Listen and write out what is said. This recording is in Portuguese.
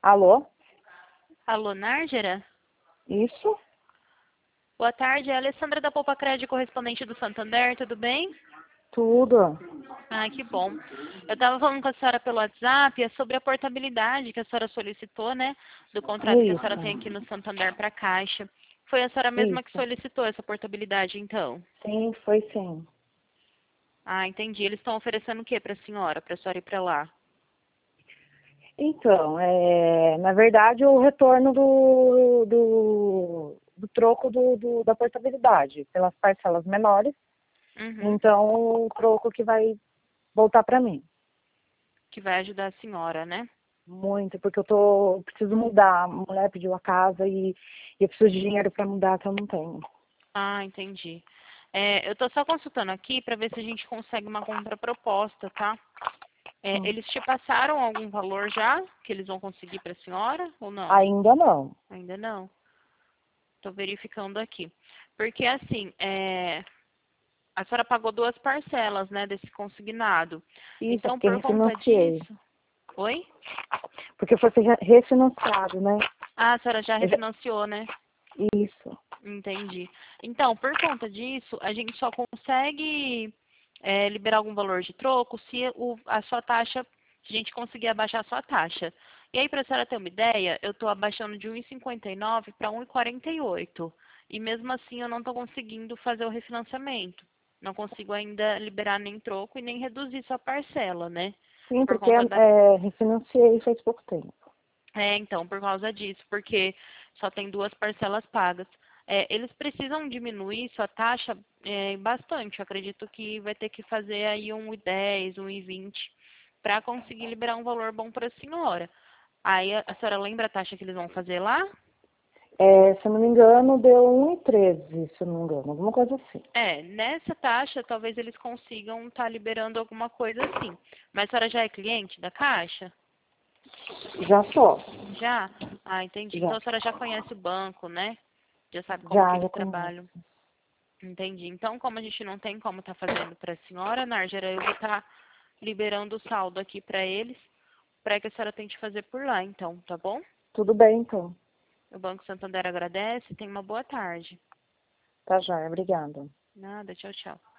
Alô? Alô, Nárgera? Isso? Boa tarde, é a Alessandra da Poupa Crédito, correspondente do Santander, tudo bem? Tudo. Ah, que bom. Eu estava falando com a senhora pelo WhatsApp sobre a portabilidade que a senhora solicitou, né? Do contrato que a senhora tem aqui Isso. no Santander para a Caixa. Foi a senhora mesma que Isso. solicitou essa portabilidade, então? Sim, foi sim. Ah, entendi. Eles estão oferecendo o que para a senhora ir para lá? Então, na verdade, o retorno do troco da portabilidade, pelas parcelas menores. Uhum. Então, o troco que vai voltar para mim. Que vai ajudar a senhora, né? Muito, porque preciso mudar. A mulher pediu a casa e eu preciso de dinheiro para mudar, que eu não tenho. Ah, entendi. Eu estou só consultando aqui para ver se a gente consegue uma contraproposta, tá? Hum. Eles te passaram algum valor já que eles vão conseguir para a senhora ou não? Ainda não. Ainda não. Estou verificando aqui. Porque assim, a senhora pagou duas parcelas, né, desse consignado. Isso, Então, porque por conta refinanciei. disso... Oi? Porque foi refinanciado, né? Ah, a senhora já Eu já- refinanciou, né? Isso. Entendi. Então, por conta disso, a gente só consegue liberar algum valor de troco se a sua taxa, se a gente conseguir abaixar a sua taxa. E aí, para a senhora ter uma ideia, eu estou abaixando de 1,59 para 1,48. E mesmo assim, eu não estou conseguindo fazer o refinanciamento. Não consigo ainda liberar nem troco e nem reduzir sua parcela, né? Sim, Por porque conta da refinanciei faz pouco tempo. então, por causa disso, porque só tem duas parcelas pagas. Eles precisam diminuir sua taxa bastante. Eu acredito que vai ter que fazer aí 1,10, 1,20 para conseguir liberar um valor bom para a senhora. Aí a senhora lembra a taxa que eles vão fazer lá? Se eu não me engano, deu 1,13, se eu não me engano, alguma coisa assim. Nessa taxa talvez eles consigam estar liberando alguma coisa assim. Mas a senhora já é cliente da Caixa? Já só. Já? Ah, entendi. Já. Então a senhora já conhece o banco, né? Já sabe como que Já, eles já conheço. trabalham. Entendi. Então, como a gente não tem como estar fazendo para a senhora, Nárgera, eu vou estar liberando o saldo aqui para eles, para que a senhora tente fazer por lá, então, tá bom? Tudo bem, então. O Banco Santander agradece. Tenha uma boa tarde. Tá, joia. Obrigada. Nada, tchau, tchau.